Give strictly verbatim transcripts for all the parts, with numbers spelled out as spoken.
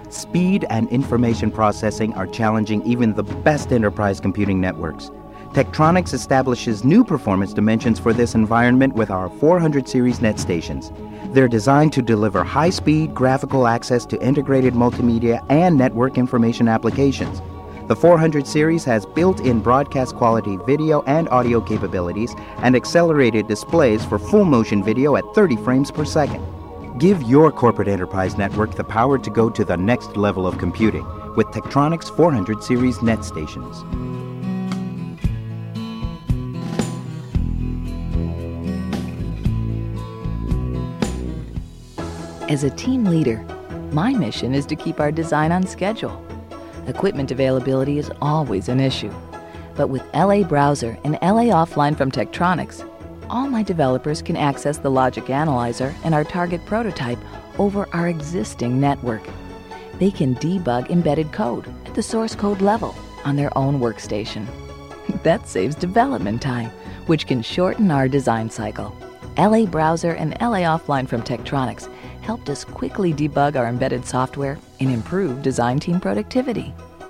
Speed and information processing are challenging even the best enterprise computing networks. Tektronix establishes new performance dimensions for this environment with our four hundred series NetStations. They're designed to deliver high-speed graphical access to integrated multimedia and network information applications. The four hundred series has built-in broadcast quality video and audio capabilities and accelerated displays for full-motion video at thirty frames per second. Give your corporate enterprise network the power to go to the next level of computing with Tektronix four hundred series NetStations. As a team leader, my mission is to keep our design on schedule. Equipment availability is always an issue. But with L A Browser and L A Offline from Tektronix, all my developers can access the Logic Analyzer and our target prototype over our existing network. They can debug embedded code at the source code level on their own workstation. That saves development time, which can shorten our design cycle. L A Browser and L A Offline from Tektronix helped us quickly debug our embedded software and improve design team productivity.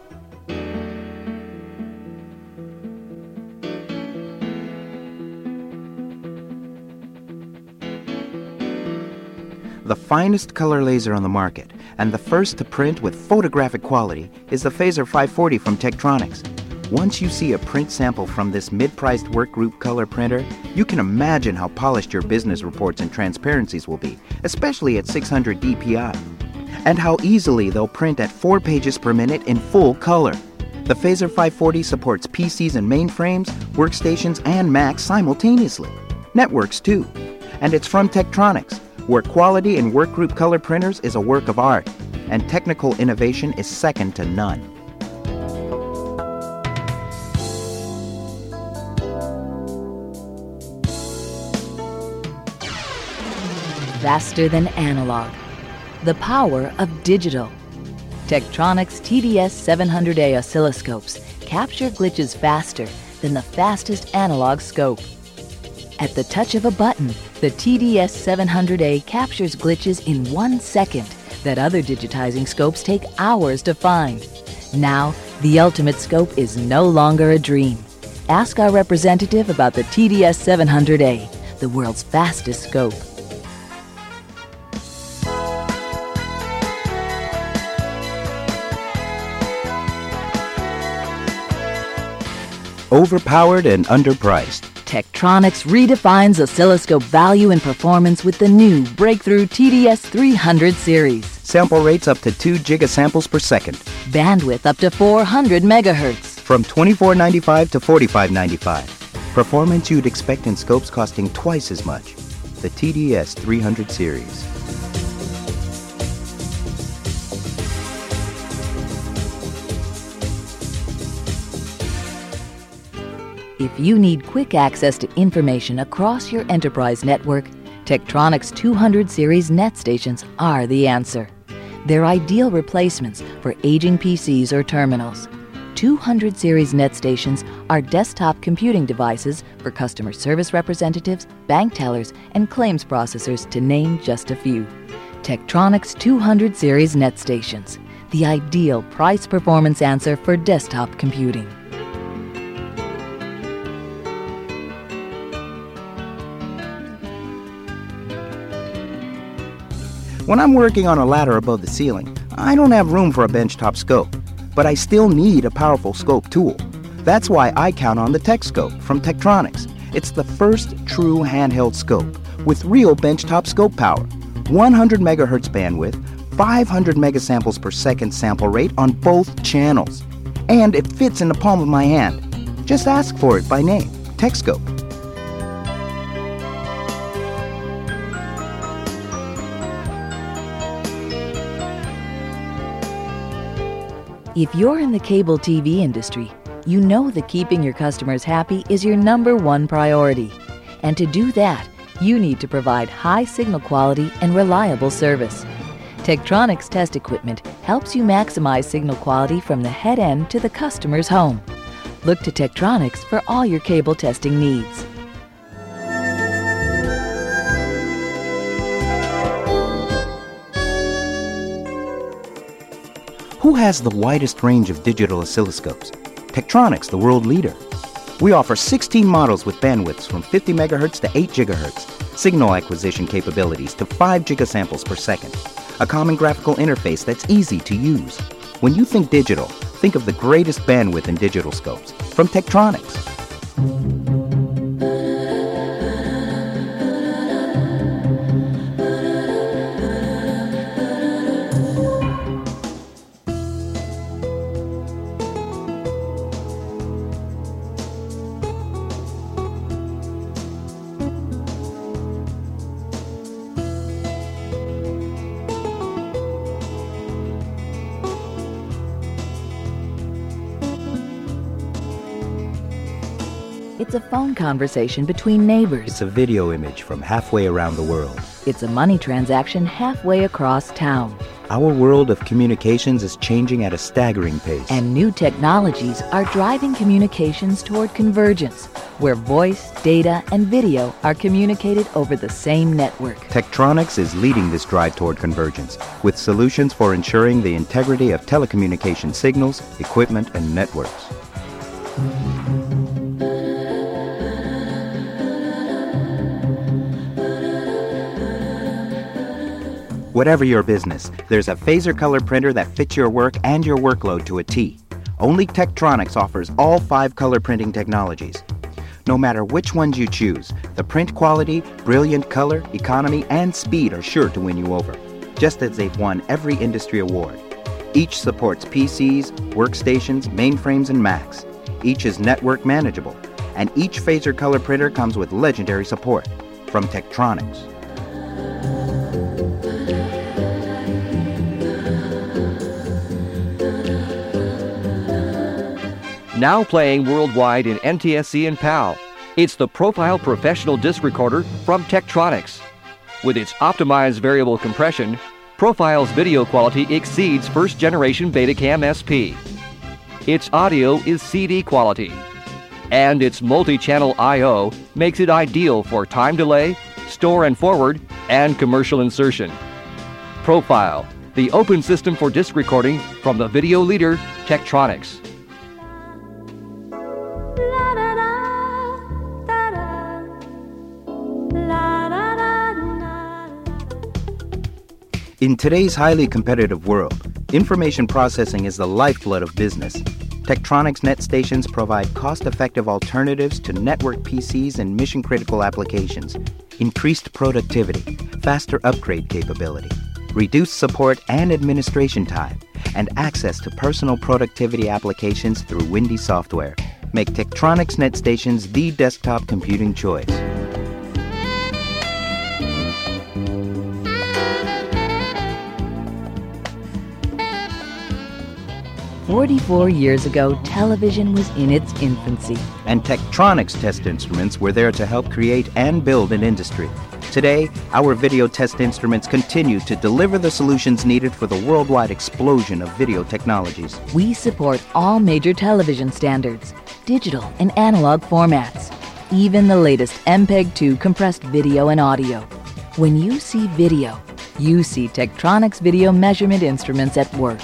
The finest color laser on the market, and the first to print with photographic quality, is the Phaser five forty from Tektronix. Once you see a print sample from this mid-priced workgroup color printer, you can imagine how polished your business reports and transparencies will be, especially at six hundred D P I. And how easily they'll print at four pages per minute in full color. The Phaser five forty supports P Cs and mainframes, workstations, and Macs simultaneously. Networks too. And it's from Tektronix, where quality in workgroup color printers is a work of art, and technical innovation is second to none. Faster than analog. The power of digital. Tektronix T D S seven hundred A oscilloscopes capture glitches faster than the fastest analog scope. At the touch of a button, the T D S seven hundred A captures glitches in one second that other digitizing scopes take hours to find. Now, the ultimate scope is no longer a dream. Ask our representative about the T D S seven hundred A, the world's fastest scope. Overpowered and underpriced. Tektronix redefines oscilloscope value and performance with the new breakthrough T D S three hundred series. Sample rates up to two gigasamples per second. Bandwidth up to four hundred megahertz. From twenty-four ninety-five to forty-five ninety-five. Performance you'd expect in scopes costing twice as much. The T D S three hundred series. If you need quick access to information across your enterprise network, Tektronix two hundred series NetStations are the answer. They're ideal replacements for aging P Cs or terminals. two hundred series NetStations are desktop computing devices for customer service representatives, bank tellers, and claims processors, to name just a few. Tektronix two hundred series NetStations, the ideal price-performance answer for desktop computing. When I'm working on a ladder above the ceiling, I don't have room for a benchtop scope, but I still need a powerful scope tool. That's why I count on the TekScope from Tektronix. It's the first true handheld scope with real benchtop scope power, one hundred megahertz bandwidth, five hundred megasamples per second sample rate on both channels. And it fits in the palm of my hand. Just ask for it by name, TekScope. If you're in the cable T V industry, you know that keeping your customers happy is your number one priority. And to do that, you need to provide high signal quality and reliable service. Tektronix test equipment helps you maximize signal quality from the head end to the customer's home. Look to Tektronix for all your cable testing needs. Who has the widest range of digital oscilloscopes? Tektronix, the world leader. We offer sixteen models with bandwidths from fifty megahertz to eight gigahertz, signal acquisition capabilities to five gigasamples per second, a common graphical interface that's easy to use. When you think digital, think of the greatest bandwidth in digital scopes from Tektronix. It's a phone conversation between neighbors. It's a video image from halfway around the world. It's a money transaction halfway across town. Our world of communications is changing at a staggering pace. And new technologies are driving communications toward convergence, where voice, data, and video are communicated over the same network. Tektronix is leading this drive toward convergence with solutions for ensuring the integrity of telecommunication signals, equipment, and networks. Whatever your business, there's a phaser color printer that fits your work and your workload to a T. Only Tektronix offers all five color printing technologies. No matter which ones you choose, the print quality, brilliant color, economy, and speed are sure to win you over, just as they've won every industry award. Each supports P Cs, workstations, mainframes, and Macs. Each is network manageable, and each phaser color printer comes with legendary support from Tektronix. Now playing worldwide in N T S C and PAL, it's the Profile Professional Disc Recorder from Tektronix. With its optimized variable compression, Profile's video quality exceeds first-generation Betacam S P. Its audio is C D quality. And its multi-channel I O makes it ideal for time delay, store and forward, and commercial insertion. Profile, the open system for disc recording from the video leader, Tektronix. In today's highly competitive world, information processing is the lifeblood of business. Tektronix net stations provide cost-effective alternatives to network P Cs and mission-critical applications, increased productivity, faster upgrade capability, reduced support and administration time, and access to personal productivity applications through Windy software. Make Tektronix net stations the desktop computing choice. forty-four years ago, television was in its infancy. And Tektronix test instruments were there to help create and build an industry. Today, our video test instruments continue to deliver the solutions needed for the worldwide explosion of video technologies. We support all major television standards, digital and analog formats, even the latest M P E G two compressed video and audio. When you see video, you see Tektronix video measurement instruments at work.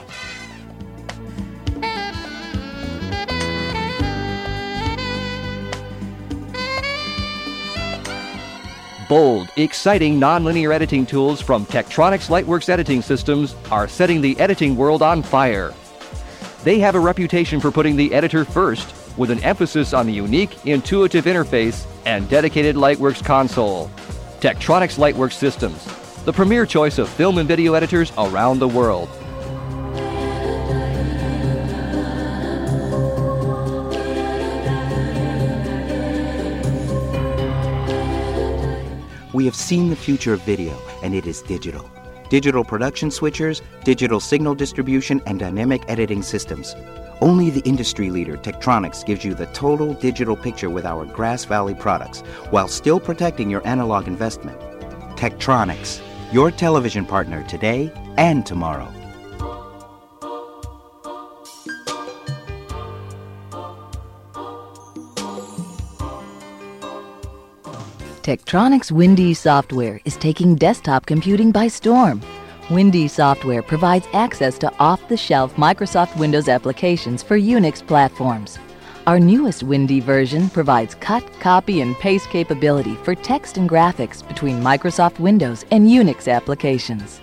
Bold, exciting nonlinear editing tools from Tektronix Lightworks editing systems are setting the editing world on fire. They have a reputation for putting the editor first, with an emphasis on the unique, intuitive interface and dedicated Lightworks console. Tektronix Lightworks Systems, the premier choice of film and video editors around the world. We have seen the future of video, and it is digital. Digital production switchers, digital signal distribution, and dynamic editing systems. Only the industry leader, Tektronix, gives you the total digital picture with our Grass Valley products, while still protecting your analog investment. Tektronix, your television partner today and tomorrow. Tektronix Windy software is taking desktop computing by storm. Windy Software provides access to off-the-shelf Microsoft Windows applications for Unix platforms. Our newest Windy version provides cut, copy, and paste capability for text and graphics between Microsoft Windows and Unix applications.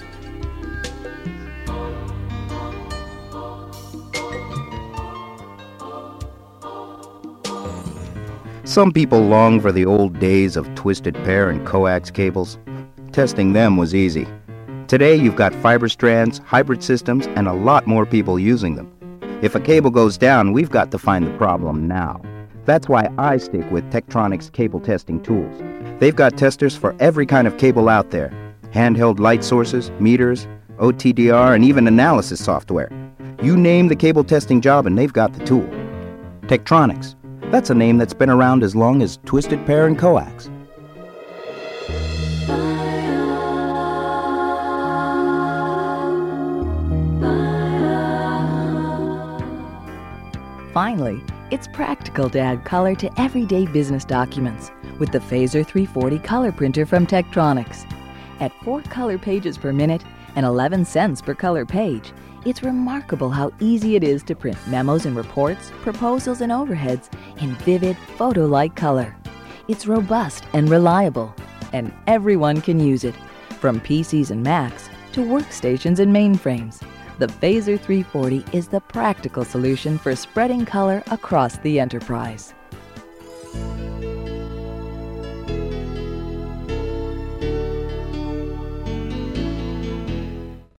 Some people long for the old days of twisted pair and coax cables. Testing them was easy. Today you've got fiber strands, hybrid systems, and a lot more people using them. If a cable goes down, we've got to find the problem now. That's why I stick with Tektronix cable testing tools. They've got testers for every kind of cable out there. Handheld light sources, meters, O T D R, and even analysis software. You name the cable testing job and they've got the tool. Tektronix. That's a name that's been around as long as twisted pair and coax. Finally, it's practical to add color to everyday business documents with the Phaser three forty color printer from Tektronix. At four color pages per minute and eleven cents per color page, it's remarkable how easy it is to print memos and reports, proposals and overheads in vivid, photo-like color. It's robust and reliable, and everyone can use it, from P Cs and Macs to workstations and mainframes. The Phaser three forty is the practical solution for spreading color across the enterprise.